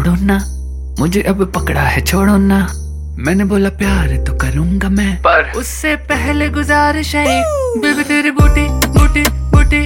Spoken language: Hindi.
छोड़ो ना, मुझे अब पकड़ा है छोड़ो ना। मैंने बोला प्यार तो करूंगा मैं, पर उससे पहले गुजारिश है बेबी तेरी बूटी बूटी बूटी